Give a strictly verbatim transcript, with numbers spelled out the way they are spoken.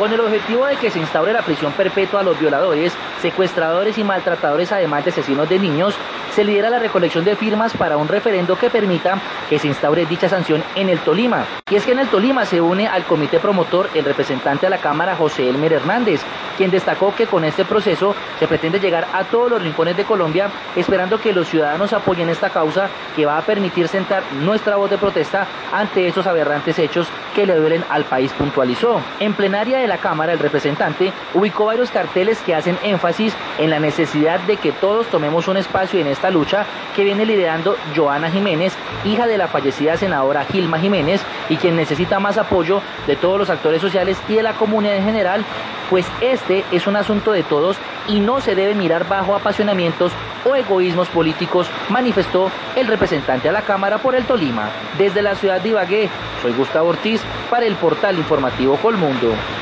Con el objetivo de que se instaure la prisión perpetua a los violadores, secuestradores y maltratadores, además de asesinos de niños, se lidera la recolección de firmas para un referendo que permita que se instaure dicha sanción en el Tolima. Y es que en el Tolima se une al comité promotor el representante a la Cámara José Elmer Hernández, quien destacó que con este proceso se pretende llegar a todos los rincones de Colombia, esperando que los ciudadanos apoyen esta causa que va a permitir sentar nuestra voz de protesta ante estos aberrantes hechos que le duelen al país, puntualizó. En plenaria de la Cámara, el representante ubicó varios carteles que hacen énfasis en la necesidad de que todos tomemos un espacio en esta lucha que viene liderando Joana Jiménez, hija de la fallecida senadora Gilma Jiménez, y quien necesita más apoyo de todos los actores sociales y de la comunidad en general, pues este es un asunto de todos y no se debe mirar bajo apasionamientos o egoísmos políticos, manifestó el representante a la Cámara por el Tolima. Desde la ciudad de Ibagué, soy Gustavo Ortiz para el portal informativo Colmundo.